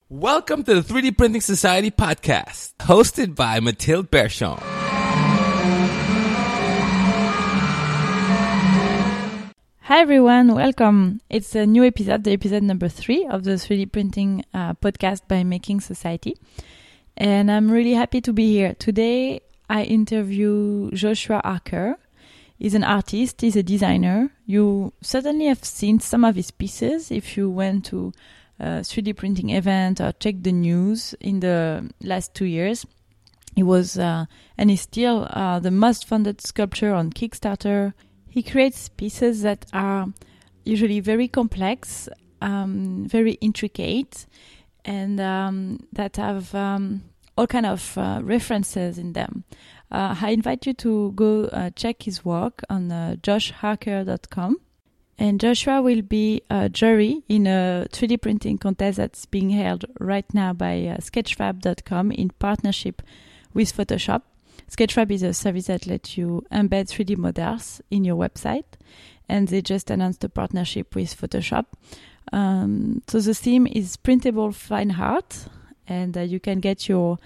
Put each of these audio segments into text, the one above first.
Welcome to the 3D Printing Society podcast, hosted by Mathilde Berchon. Hi everyone, welcome. It's a new episode, the episode number 3 of the 3D Printing podcast by Making Society. And I'm really happy to be here. Today I interview Joshua Harker. He's an artist, he's a designer. You certainly have seen some of his pieces if you went to a 3D printing event or checked the news in the last 2 years. He was and he's still the most funded sculptor on Kickstarter. He creates pieces that are usually very complex, very intricate, and that have all kind of references in them. I invite you to go check his work on joshharker.com. And Joshua will be a jury in a 3D printing contest that's being held right now by sketchfab.com in partnership with Photoshop. Sketchfab is a service that lets you embed 3D models in your website, and they just announced a partnership with Photoshop. So the theme is printable fine art, and you can get your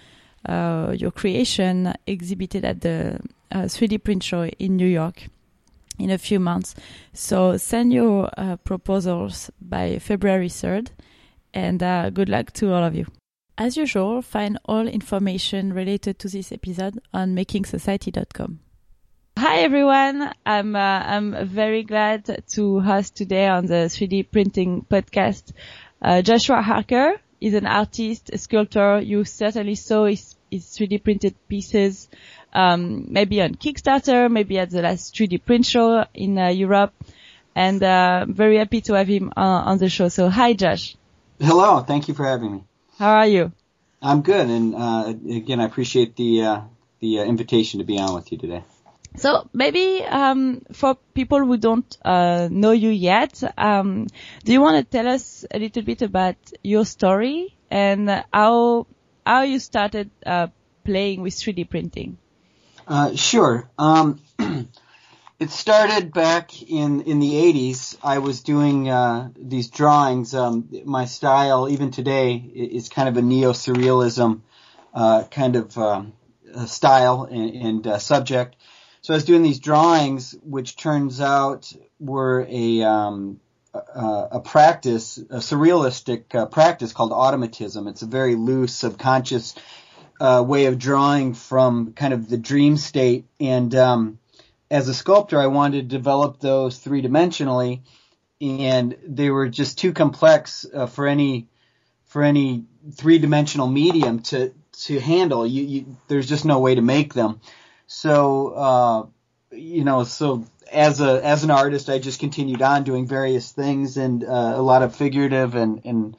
creation exhibited at the 3D print show in New York in a few months. So send your proposals by February 3rd, and good luck to all of you. As usual, find all information related to this episode on makingsociety.com. Hi everyone, I'm very glad to host today on the 3D printing podcast Joshua Harker. He's an artist, a sculptor. You certainly saw his 3D printed pieces maybe on Kickstarter, maybe at the last 3D print show in Europe, and very happy to have him on the show. So hi Josh. Hello, thank you for having me. How are you? I'm good, and again, I appreciate the invitation to be on with you today. So maybe for people who don't know you yet, do you want to tell us a little bit about your story and how you started playing with 3D printing? Sure. It started back in the 80s. I was doing these drawings. My style, even today, is kind of a neo-surrealism kind of style and subject. So I was doing these drawings, which turns out were a practice, a surrealistic practice called automatism. It's a very loose, subconscious way of drawing from kind of the dream state. And as a sculptor, I wanted to develop those three-dimensionally, and they were just too complex for any three-dimensional medium to handle. There's just no way to make them. So so as an artist, I just continued on doing various things, and a lot of figurative and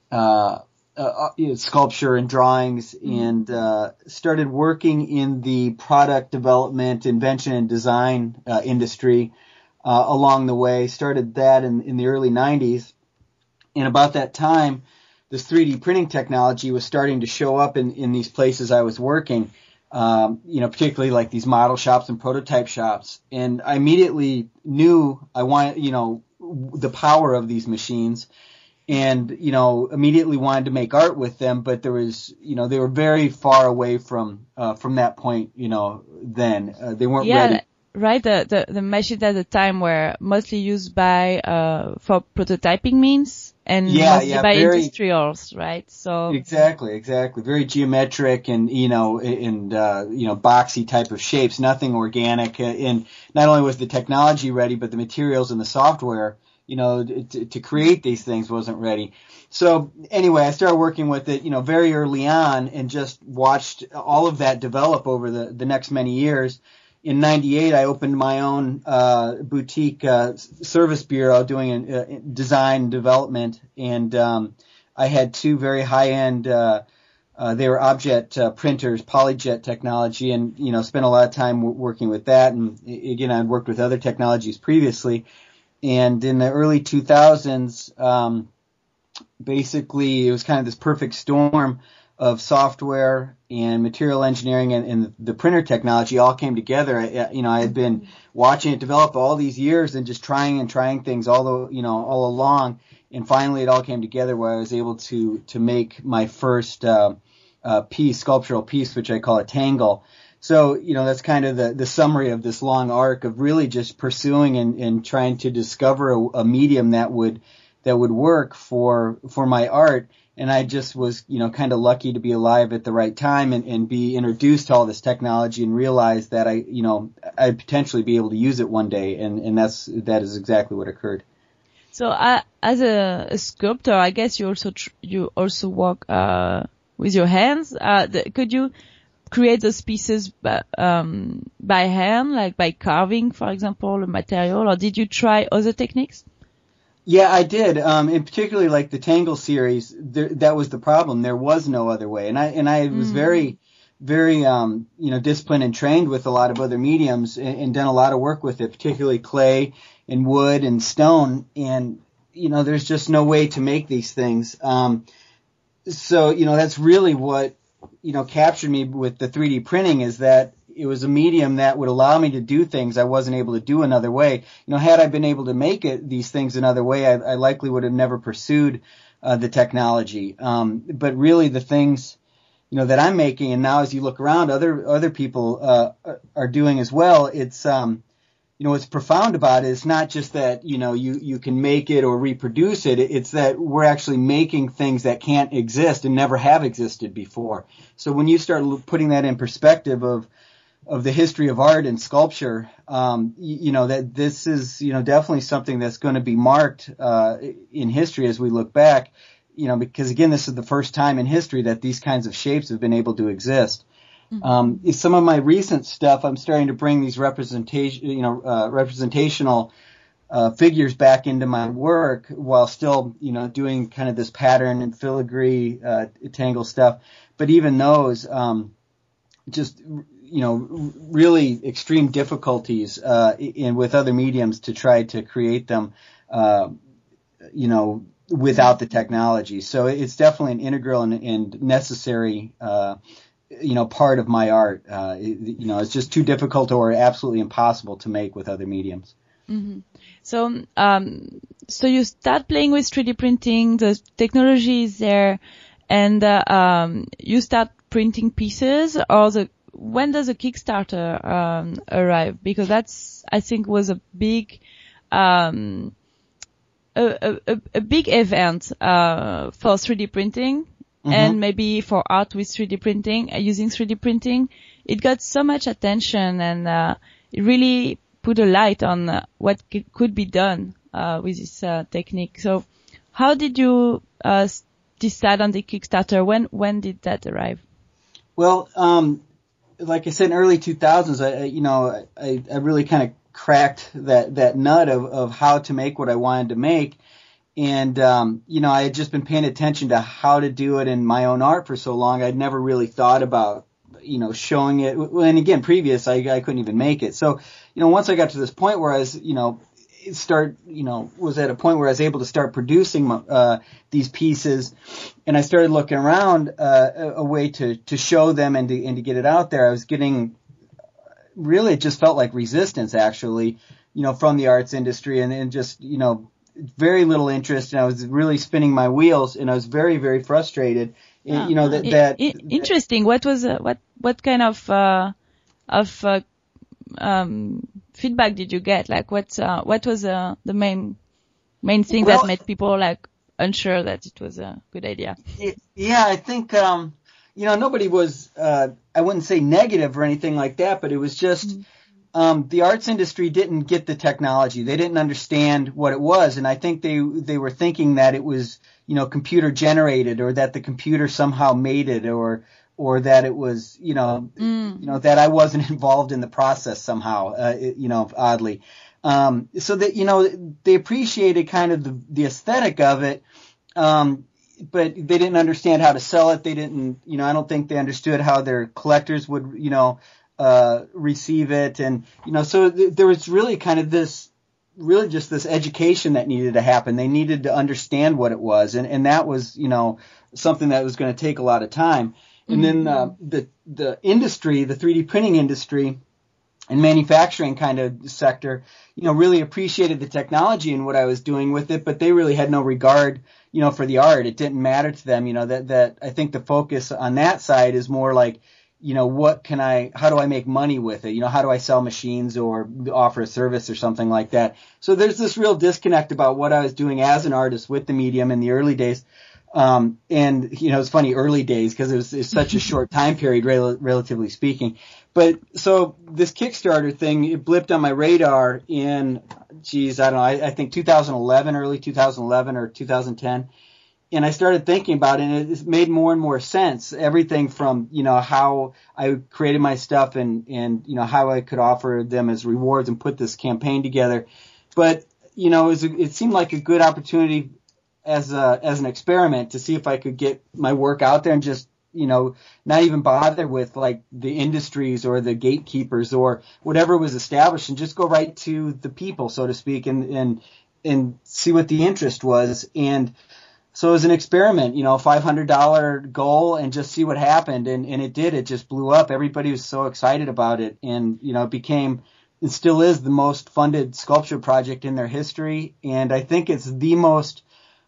sculpture and drawings, and started working in the product development, invention, and design industry along the way. Started that in the early 90s, and about that time, this 3D printing technology was starting to show up in these places I was working, particularly like these model shops and prototype shops. And I immediately knew I wanted, the power of these machines, and, immediately wanted to make art with them, but there was, they were very far away from that point, then. They weren't ready. Right. The machines at the time were mostly used for prototyping means, and mostly by industrials, right? So Exactly. Very geometric and, boxy type of shapes, nothing organic. And not only was the technology ready, but the materials and the software, to create these things wasn't ready. So anyway, I started working with it, very early on, and just watched all of that develop over the next many years. In 98, I opened my own boutique service bureau doing design and development, and I had 2 very high-end they were objet printers, PolyJet technology, and spent a lot of time working with that. And again, I'd worked with other technologies previously. And in the early 2000s, basically it was kind of this perfect storm of software and material engineering and the printer technology all came together. I had been watching it develop all these years and just trying things all along. And finally, it all came together where I was able to make my first sculptural piece, which I call a tangle. So, that's kind of the summary of this long arc of really just pursuing and trying to discover a medium that would work for my art. And I just was, kind of lucky to be alive at the right time and be introduced to all this technology and realize that I'd potentially be able to use it one day. And that is exactly what occurred. So, as a sculptor, I guess you also work, with your hands. Could you create those pieces by hand, like by carving, for example, a material, or did you try other techniques? Yeah, I did. And particularly like the Tangle series, that was the problem. There was no other way. And I was very, very, disciplined and trained with a lot of other mediums and done a lot of work with it, particularly clay and wood and stone. And, there's just no way to make these things. So, that's really what, captured me with the 3D printing, is that it was a medium that would allow me to do things I wasn't able to do another way. Had I been able to make these things another way, I likely would have never pursued the technology. But really the things, that I'm making, and now as you look around, other people are doing as well. It's what's profound about it is not just that, you can make it or reproduce it. It's that we're actually making things that can't exist and never have existed before. So when you start putting that in perspective of the history of art and sculpture, that this is, definitely something that's going to be marked in history as we look back, because again, this is the first time in history that these kinds of shapes have been able to exist. Mm-hmm. Some of my recent stuff, I'm starting to bring these representational figures back into my work while still, doing kind of this pattern and filigree tangle stuff. But even those, really extreme difficulties with other mediums to try to create them, without the technology. So it's definitely an integral and necessary part of my art. It's just too difficult or absolutely impossible to make with other mediums. Mm-hmm. So you start playing with 3D printing, the technology is there, and you start printing pieces, or when does a Kickstarter arrive? Because that's, I think, was a big a big event for 3D printing. Mm-hmm. And maybe for art with 3D printing, using 3D printing, it got so much attention, and it really put a light on what could be done with this technique. So, how did you decide on the Kickstarter? When did that arrive? Well, like I said, in early 2000s, I really kind of cracked that nut of how to make what I wanted to make. And, I had just been paying attention to how to do it in my own art for so long. I'd never really thought about, showing it. And again, previous, I couldn't even make it. So, once I got to this point where I was, was at a point where I was able to start producing, these pieces, and I started looking around, a way to show them and to get it out there. I was getting, really, it just felt like resistance, actually, from the arts industry, and just, very little interest, and I was really spinning my wheels, and I was very, very frustrated. Interesting. What was what kind of feedback did you get? Like, what was the main thing that made people like unsure that it was a good idea? Yeah, I think nobody was. I wouldn't say negative or anything like that, but it was just. The arts industry didn't get the technology. They didn't understand what it was. And I think they were thinking that it was, computer generated, or that the computer somehow made it, or that it was, that I wasn't involved in the process somehow, oddly. So that, they appreciated kind of the aesthetic of it. But they didn't understand how to sell it. They didn't, I don't think they understood how their collectors would, receive it. And, so there was really kind of this education that needed to happen. They needed to understand what it was. And that was, something that was going to take a lot of time. And then, the industry, the 3D printing industry, and manufacturing kind of sector, really appreciated the technology and what I was doing with it, but they really had no regard, for the art. It didn't matter to them, that I think the focus on that side is more like, how do I make money with it? How do I sell machines or offer a service or something like that? So there's this real disconnect about what I was doing as an artist with the medium in the early days. And, it's funny, early days, because it was such a short time period, relatively speaking. But so this Kickstarter thing, it blipped on my radar in, I think 2011, early 2011 or 2010. And I started thinking about it, and it made more and more sense. Everything from, how I created my stuff and how I could offer them as rewards and put this campaign together. But, it seemed like a good opportunity as an experiment to see if I could get my work out there and just, not even bother with like the industries or the gatekeepers or whatever was established, and just go right to the people, so to speak, and see what the interest was. And so it was an experiment, $500 goal, and just see what happened. And it did. It just blew up. Everybody was so excited about it. And, it still is the most funded sculpture project in their history. And I think it's the most,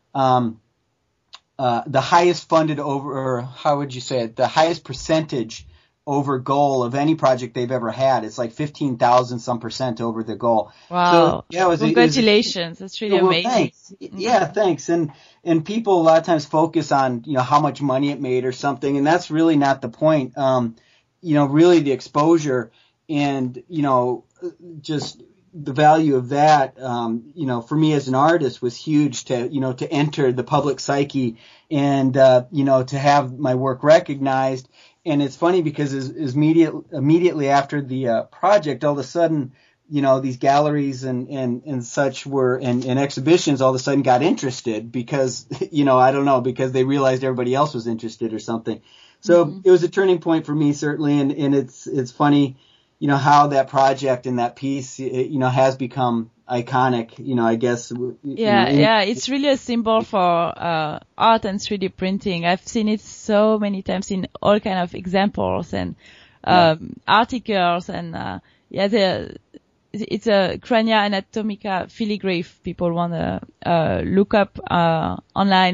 the highest funded or how would you say it? The highest percentage over goal of any project they've ever had. It's like 15,000 some percent over the goal. Wow. So, yeah, congratulations. That's really amazing. Thanks. Yeah, thanks. And people a lot of times focus on, how much money it made or something. And that's really not the point. Really the exposure and, just the value of that, for me as an artist was huge to enter the public psyche and, to have my work recognized. And it's funny because immediately after the project, all of a sudden, these galleries and such were, and exhibitions all of a sudden got interested because, I don't know, because they realized everybody else was interested or something. So It was a turning point for me, certainly. And it's funny, how that project and that piece, has become iconic, I guess. Yeah, it's really a symbol for art and 3D printing. I've seen it so many times in all kind of examples and articles, and it's a Crania Anatomica filigree if people want to look up online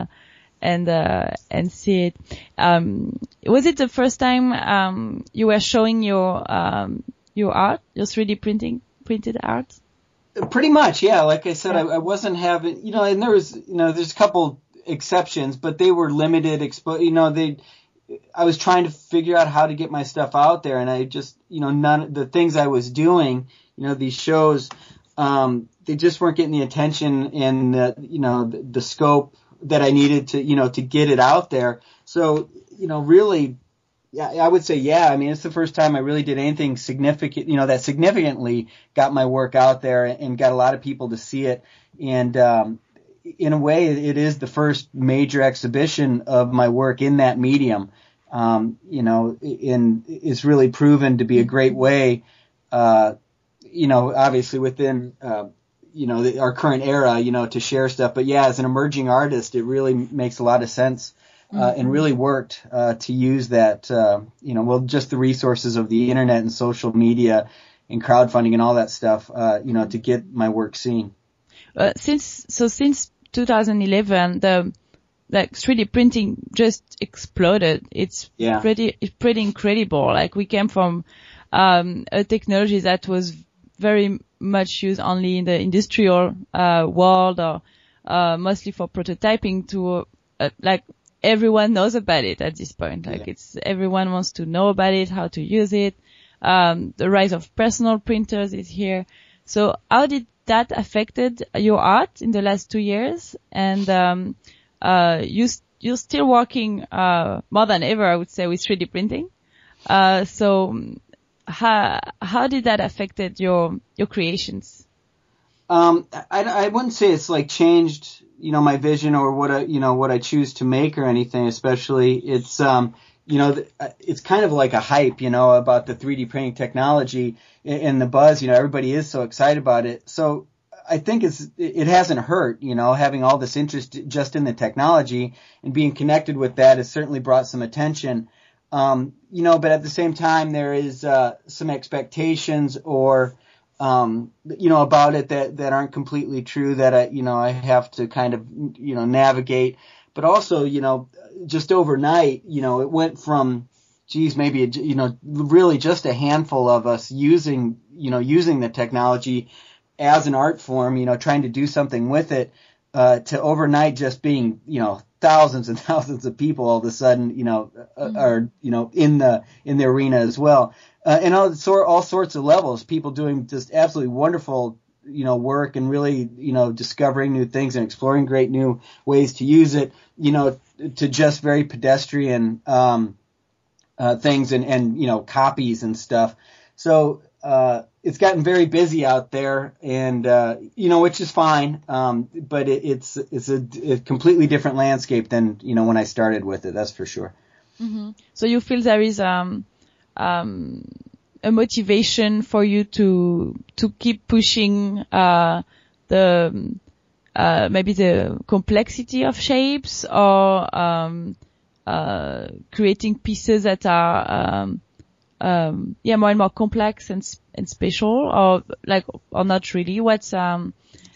and see it. Was it the first time you were showing your art, your 3D printed art? Pretty much, yeah. Like I said, I wasn't having, and there was, there's a couple exceptions, but they were limited I was trying to figure out how to get my stuff out there, and I just, none of the things I was doing, these shows, they just weren't getting the attention and the scope that I needed to, to get it out there. So, really, yeah, I would say, yeah. I mean, it's the first time I really did anything significant, that significantly got my work out there and got a lot of people to see it. And, in a way, it is the first major exhibition of my work in that medium. And it's really proven to be a great way, obviously within, our current era, to share stuff. But yeah, as an emerging artist, it really makes a lot of sense. And really worked to use that, just the resources of the internet and social media and crowdfunding and all that stuff, to get my work seen. Since 2011, the 3D printing just exploded. It's pretty incredible. Like we came from a technology that was very much used only in the industrial world or mostly for prototyping to everyone knows about it at this point. Everyone wants to know about it, how to use it. The rise of personal printers is here. So how did that affected your art in the last 2 years? And you're still working more than ever, I would say, with 3D printing. So how did that affected your creations? I wouldn't say it's changed my vision or what I choose to make or anything, especially. It's, it's kind of like a hype, about the 3D printing technology and the buzz, everybody is so excited about it. So I think it hasn't hurt, having all this interest just in the technology and being connected with that has certainly brought some attention. But at the same time, there is some expectations or about it that aren't completely true that I have to kind of navigate. But also, just overnight, it went from maybe really just a handful of us using the technology as an art form, trying to do something with it, to overnight just being, thousands and thousands of people all of a sudden, are, in the arena as well. And all sorts of levels, people doing just absolutely wonderful, work and really, discovering new things and exploring great new ways to use it, to just very pedestrian, things and copies and stuff. So, it's gotten very busy out there and, which is fine. But it's a completely different landscape than, when I started with it. That's for sure. Mm-hmm. So you feel there is, a motivation for you to keep pushing, maybe the complexity of shapes or, creating pieces that are, more and more complex and special, or not really. What's the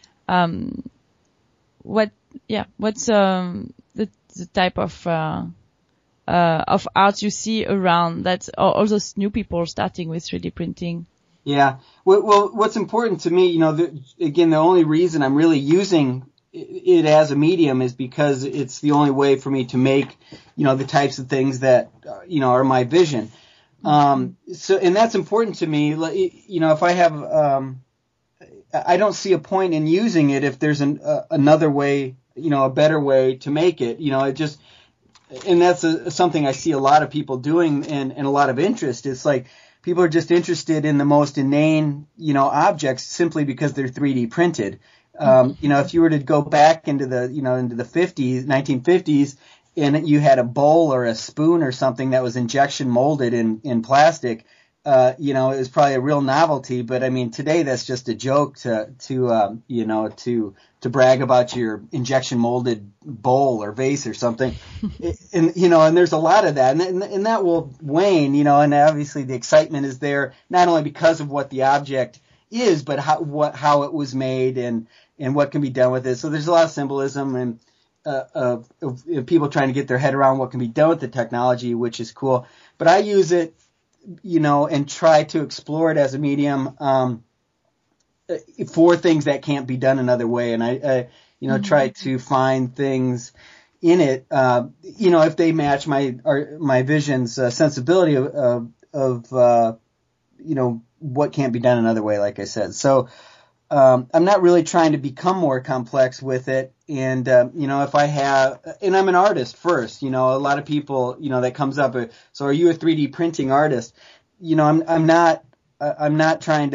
type of art you see around that, or all those new people starting with 3D printing? Yeah. Well, what's important to me, again, the only reason I'm really using it as a medium is because it's the only way for me to make, the types of things that, are my vision. And that's important to me. If I have, I don't see a point in using it if there's another way, a better way to make it. And that's something I see a lot of people doing and a lot of interest. It's like people are just interested in the most inane, objects simply because they're 3D printed. If you were to go back into the 1950s, and you had a bowl or a spoon or something that was injection molded in plastic, it was probably a real novelty. But I mean, today that's just a joke to brag about your injection molded bowl or vase or something. And there's a lot of that, and that will wane, and obviously the excitement is there not only because of what the object is, but how it was made and what can be done with it. So there's a lot of symbolism and of people trying to get their head around what can be done with the technology, which is cool. But I use it, and try to explore it as a medium for things that can't be done another way. And I try to find things in it, if they match my vision's sensibility of what can't be done another way, like I said. So I'm not really trying to become more complex with it. And, if I have, and I'm an artist first, a lot of people, that comes up. So are you a 3D printing artist? I'm not trying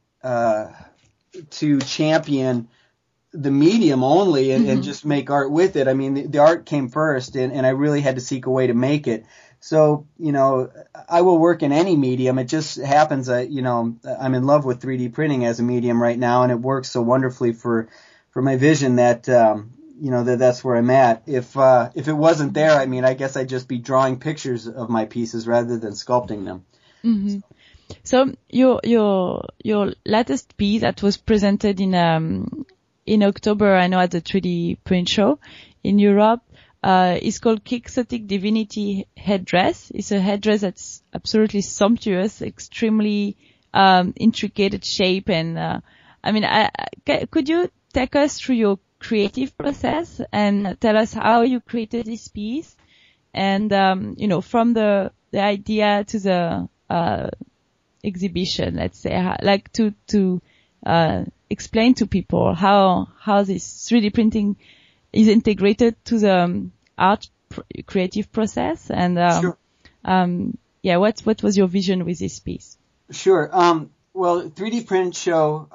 to champion the medium only and just make art with it. I mean, the art came first and I really had to seek a way to make it. So, I will work in any medium. It just happens that, I'm in love with 3D printing as a medium right now, and it works so wonderfully for my vision that, that's where I'm at. If it wasn't there, I mean, I guess I'd just be drawing pictures of my pieces rather than sculpting them. Mm-hmm. So your latest piece that was presented in October, I know, at the 3D print show in Europe, is called Quixotic Divinity Headdress. It's a headdress that's absolutely sumptuous, extremely intricate shape, and could you take us through your creative process and tell us how you created this piece, and from the idea to the exhibition, let's say, like to explain to people how this 3D printing is integrated to the art creative process, and Sure. What was your vision with this piece? Sure. Well, 3D Print Show,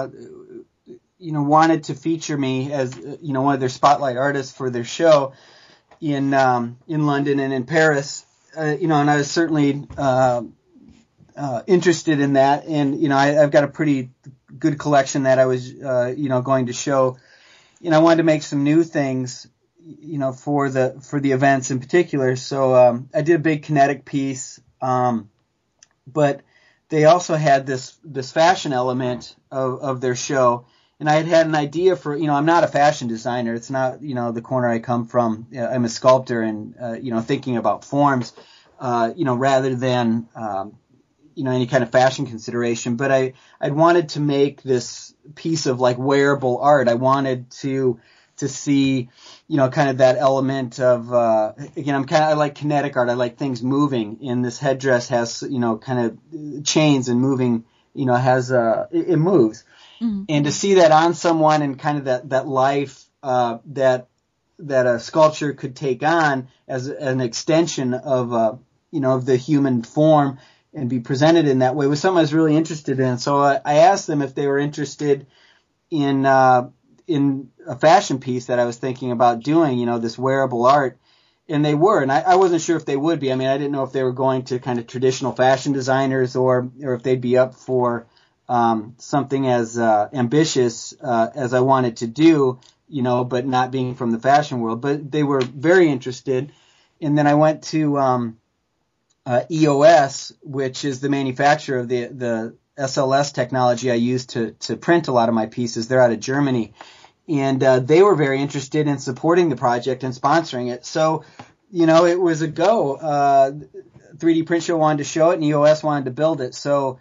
wanted to feature me as one of their spotlight artists for their show in London and in Paris. And I was certainly interested in that, and I've got a pretty good collection that I was going to show. I wanted to make some new things, for the events in particular. So I did a big kinetic piece, but they also had this fashion element of their show. And I had an idea for, I'm not a fashion designer. It's not, the corner I come from. I'm a sculptor and, thinking about forms, rather than, any kind of fashion consideration. But I'd wanted to make this piece of like wearable art. I wanted to see, kind of that element of, I like kinetic art. I like things moving, and this headdress has, kind of chains and moving, it moves. Mm-hmm. And to see that on someone and kind of that life, that a sculpture could take on as an extension of, of the human form and be presented in that way was something I was really interested in. So I asked them if they were interested in a fashion piece that I was thinking about doing, this wearable art. And they were, and I wasn't sure if they would be. I mean, I didn't know if they were going to kind of traditional fashion designers or if they'd be up for something as ambitious as I wanted to do, but not being from the fashion world. But they were very interested. And then I went to EOS, which is the manufacturer of the SLS technology I use to print a lot of my pieces. They're out of Germany. And they were very interested in supporting the project and sponsoring it. So, it was a go. 3D Print Show wanted to show it, and EOS wanted to build it. So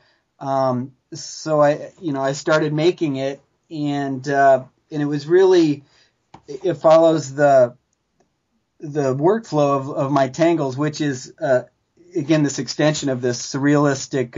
I started making it, and it was really, it follows the workflow of my Tangles, which is, again, this extension of this surrealistic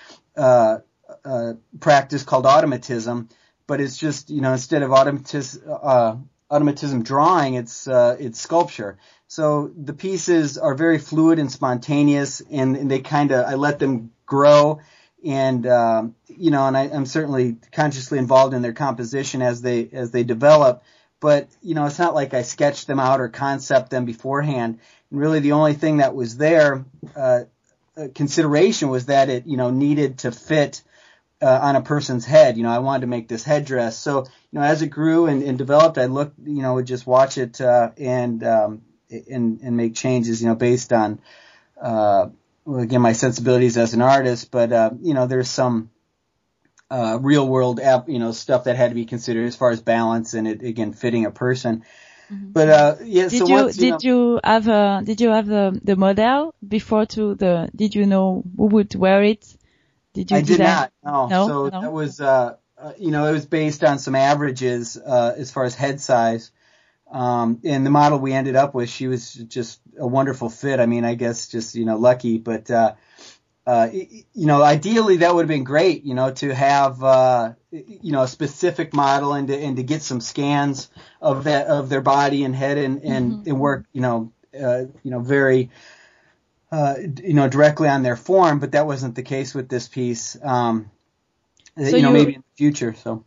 practice called automatism. But it's just, instead of automatism drawing, it's sculpture. So the pieces are very fluid and spontaneous, and they I let them grow. And, and I'm certainly consciously involved in their composition as they develop. But, it's not like I sketched them out or concept them beforehand. And really the only thing that was there, consideration was that it, needed to fit on a person's head. I wanted to make this headdress. So, as it grew and developed, I looked, would just watch it, and make changes, based on, again, my sensibilities as an artist. But, there's some, real world stuff that had to be considered as far as balance and it, again, fitting a person. Mm-hmm. But, did you have the model before did you know who would wear it? I did not. No. So that was, it was based on some averages, as far as head size. And the model we ended up with, she was just a wonderful fit. I mean, I guess just, lucky, but, ideally that would have been great, to have, a specific model and to get some scans of their body and head and work, very, directly on their form, but that wasn't the case with this piece. Maybe in the future. So,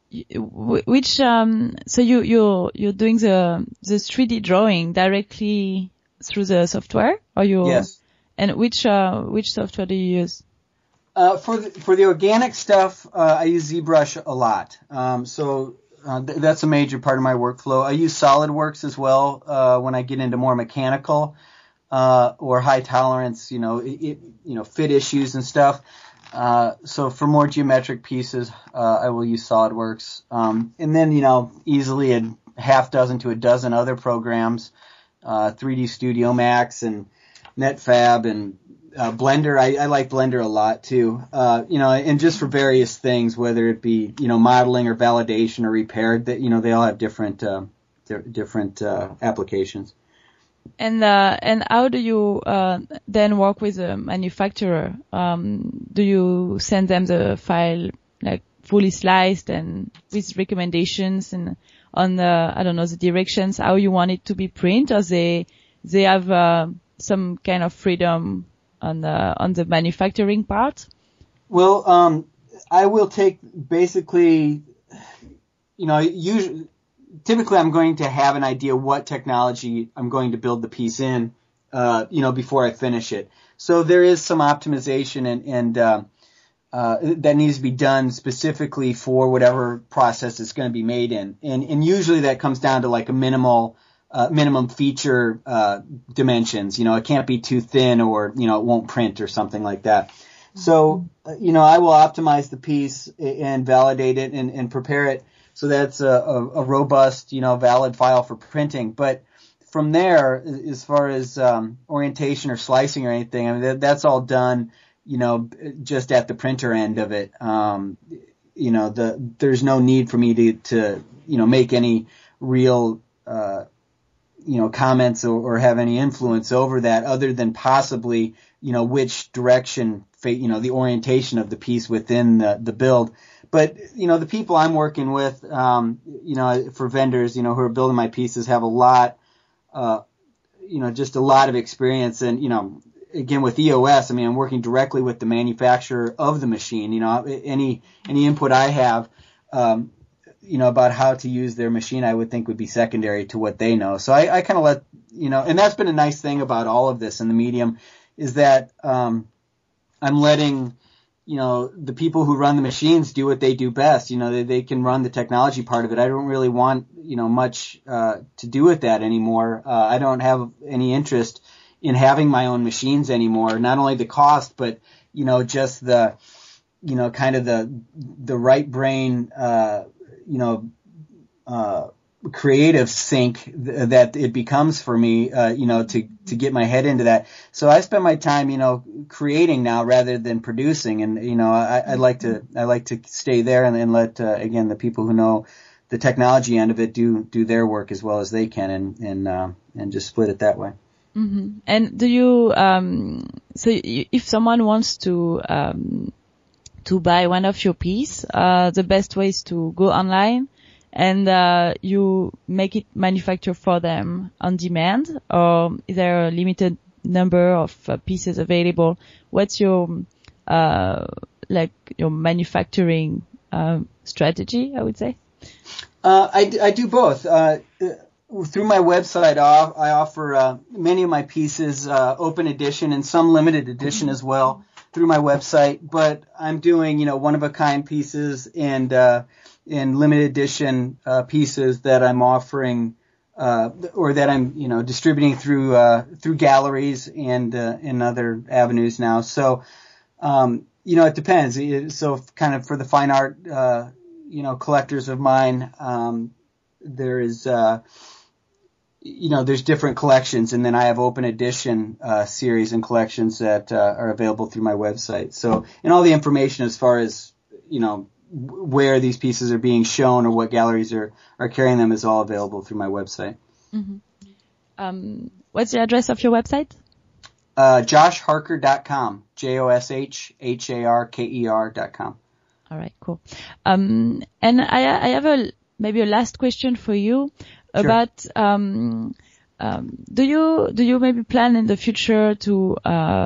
you're doing the 3D drawing directly through the software, or Yes. And which software do you use? For the organic stuff, I use ZBrush a lot. That's a major part of my workflow. I use SolidWorks as well, when I get into more mechanical, or high tolerance, fit issues and stuff. So for more geometric pieces, I will use SolidWorks. And then, easily a half dozen to a dozen other programs, 3D Studio Max and NetFab and, Blender. I like Blender a lot too. And just for various things, whether it be, modeling or validation or repair, that, they all have different applications. And how do you then work with a manufacturer? Do you send them the file like fully sliced and with recommendations and on the directions how you want it to be printed, or they have some kind of freedom on the manufacturing part? Well, I will take basically, typically I'm going to have an idea what technology I'm going to build the piece in, before I finish it. So there is some optimization and that needs to be done specifically for whatever process it's going to be made in. And usually that comes down to like a minimal, minimum feature dimensions. You know, it can't be too thin, or you know, it won't print or something like that. So you know, I will optimize the piece and validate it and prepare it so that's a robust, you know, valid file for printing. But from there, as far as orientation or slicing or anything, I mean, that's all done, you know, just at the printer end of it. You know, there's no need for me to you know, make any real you know, comments or have any influence over that, other than possibly, you know, which direction, you know, the orientation of the piece within the build. But, you know, the people I'm working with, you know, for vendors, you know, who are building my pieces have a lot, you know, just a lot of experience. And, you know, again, with EOS, I mean, I'm working directly with the manufacturer of the machine. You know, any input I have, you know, about how to use their machine, I would think would be secondary to what they know. So I kind of let, you know, and that's been a nice thing about all of this in the medium, is that I'm letting, you know, the people who run the machines do what they do best. You know, they can run the technology part of it. I don't really want, you know, much to do with that anymore. I don't have any interest in having my own machines anymore. Not only the cost, but, you know, just the, you know, kind of the right brain, you know, creative sync that it becomes for me, you know, to get my head into that. So I spend my time, you know, creating now rather than producing. And, you know, I like to stay there and let, again, the people who know the technology end of it do their work as well as they can, and just split it that way. Mm-hmm. And do you, if someone wants to buy one of your piece, the best way is to go online and you make it manufacture for them on demand, or is there a limited number of pieces available? What's your like your manufacturing strategy, I would say? I do both. Through my website, I offer many of my pieces open edition and some limited edition as well through my website. But I'm doing, you know, one-of-a-kind pieces and limited edition pieces that I'm offering or that I'm, you know, distributing through galleries and in other avenues now. So, you know, it depends. So kind of for the fine art, you know, collectors of mine, there is, you know, there's different collections, and then I have open edition series and collections that are available through my website. So, and all the information as far as, you know, where these pieces are being shown or what galleries are carrying them is all available through my website. Mm-hmm. What's the address of your website? JoshHarker.com. JoshHarker.com. All right, cool. And I have maybe a last question for you about, do you maybe plan in the future to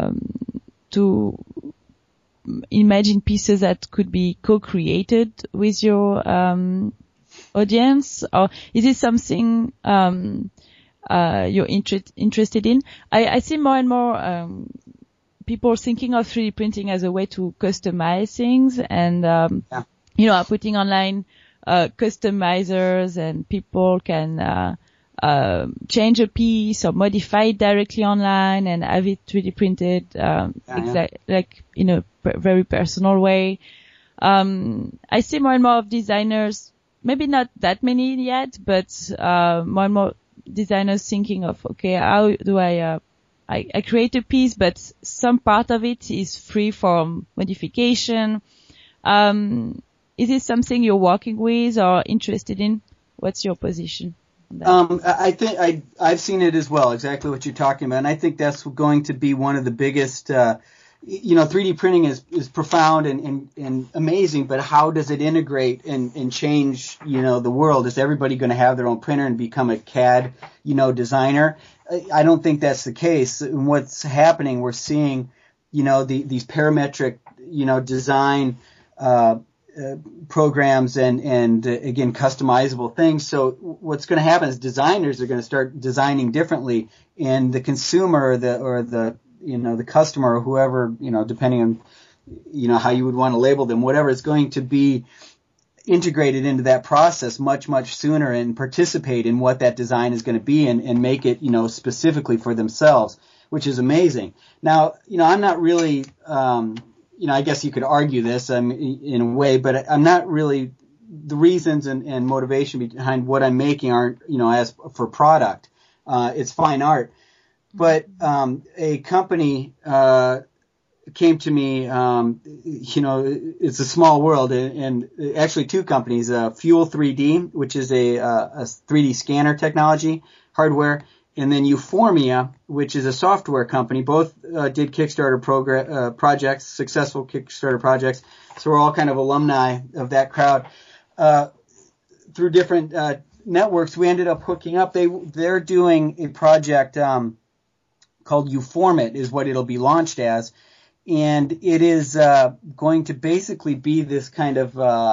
imagine pieces that could be co-created with your audience, or is it something you're interested in? I see more and more people thinking of 3D printing as a way to customize things, and you know, putting online customizers, and people can change a piece or modify it directly online and have it 3D printed, like in a very personal way. I see more and more of designers, maybe not that many yet, but more and more designers thinking of, okay, how do I create a piece, but some part of it is free from modification. Is this something you're working with or interested in? What's your position on that? I think I've seen it as well, exactly what you're talking about. And I think that's going to be one of the biggest, you know, 3D printing is profound and amazing, but how does it integrate and change, you know, the world? Is everybody going to have their own printer and become a CAD, you know, designer? I don't think that's the case. And what's happening, we're seeing, you know, these parametric, you know, design, programs and again, customizable things. So what's going to happen is designers are going to start designing differently, and the consumer, or the you know, the customer, or whoever, you know, depending on, you know, how you would want to label them, whatever, is going to be integrated into that process much sooner and participate in what that design is going to be and make it, specifically for themselves, which is amazing. Now, I'm not really, I guess you could argue this in a way, but I'm not really, the reasons and motivation behind what I'm making aren't, as for product. It's fine art. But a company came to me, it's a small world, and actually two companies, Fuel 3D, which is a 3D scanner technology, hardware, and then Euformia, which is a software company. Both did Kickstarter projects, successful Kickstarter projects, so we're all kind of alumni of that crowd. Through different networks, we ended up hooking up. They're doing a project called Euformit, is what it'll be launched as. And it is going to basically be this kind of,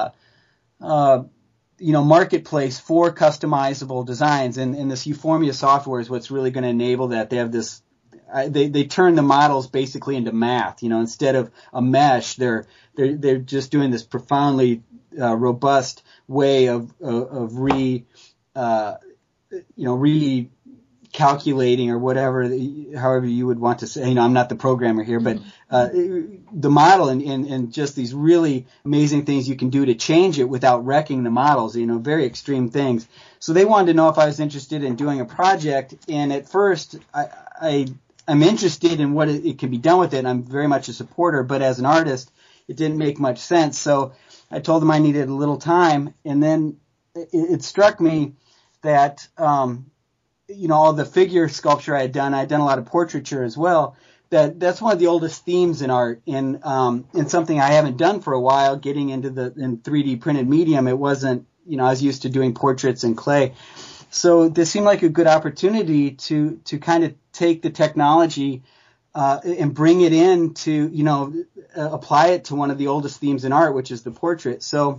marketplace for customizable designs. And this Euformia software is what's really going to enable that. They have this, they turn the models basically into math. Instead of a mesh, they're just doing this profoundly robust way of recalculating or whatever, however you would want to say. I'm not the programmer here, but the model and just these really amazing things you can do to change it without wrecking the models, very extreme things. So they wanted to know if I was interested in doing a project, and at first I'm interested in what it can be done with it, and I'm very much a supporter, but as an artist, it didn't make much sense. So I told them I needed a little time, and then it struck me that all the figure sculpture I'd done a lot of portraiture as well. That's one of the oldest themes in art, and something I haven't done for a while. Getting into in 3D printed medium, it wasn't. I was used to doing portraits in clay, so this seemed like a good opportunity to kind of take the technology and bring it in to apply it to one of the oldest themes in art, which is the portrait. So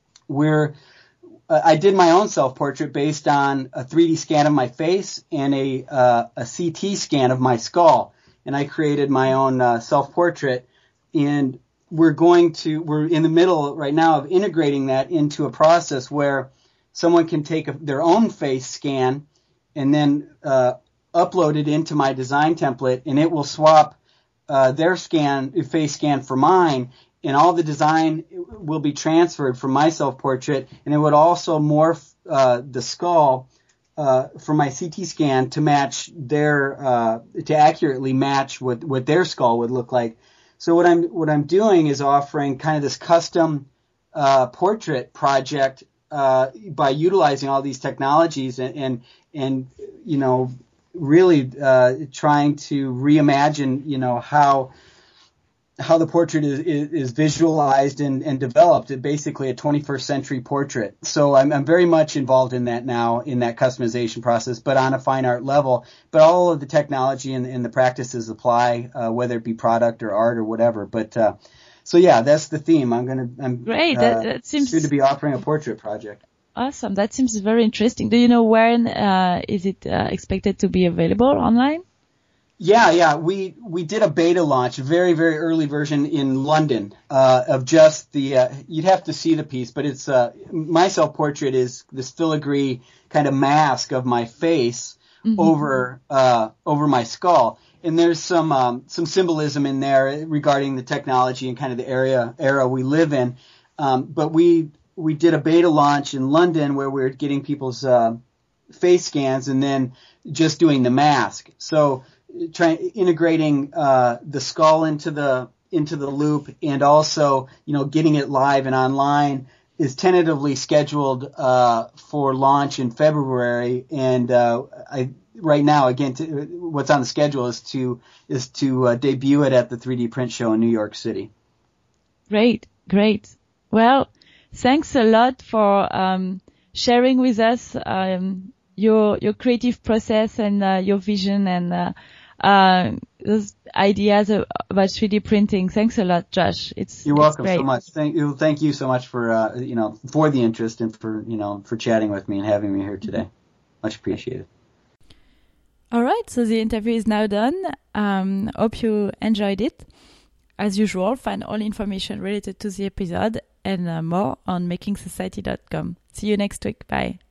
I did my own self-portrait based on a 3D scan of my face and a CT scan of my skull. And I created my own self-portrait. And we're in the middle right now of integrating that into a process where someone can take their own face scan and then upload it into my design template, and it will swap their face scan for mine. And all the design will be transferred from my self-portrait, and it would also morph the skull from my CT scan to match to accurately match what their skull would look like. So what I'm doing is offering kind of this custom portrait project by utilizing all these technologies and really trying to reimagine how the portrait is visualized and developed. It's basically a 21st century portrait. So I'm very much involved in that now, in that customization process, but on a fine art level. But all of the technology and the practices apply, whether it be product or art or whatever. But so yeah, that's the theme. I'm great. That seems soon to be offering a portrait project. Awesome. That seems very interesting. Do you know when is it expected to be available online? Yeah. We did a beta launch, a very, very early version in London, of just you'd have to see the piece, but it's, my self-portrait is this filigree kind of mask of my face over my skull. And there's some symbolism in there regarding the technology and kind of the era we live in. But we did a beta launch in London where we were getting people's, face scans and then just doing the mask. So, integrating the skull into the loop, and also getting it live and online is tentatively scheduled for launch in February. And right now, again, what's on the schedule is to debut it at the 3D Print Show in New York City. Great. Well, thanks a lot for sharing with us your creative process and your vision and those ideas about 3D printing. Thanks a lot, Josh. You're welcome great. so much. Thank you so much for for the interest and for chatting with me and having me here today. Much appreciated. All right, so the interview is now done. Hope you enjoyed it. As usual, find all information related to the episode and more on makingsociety.com. See you next week. Bye.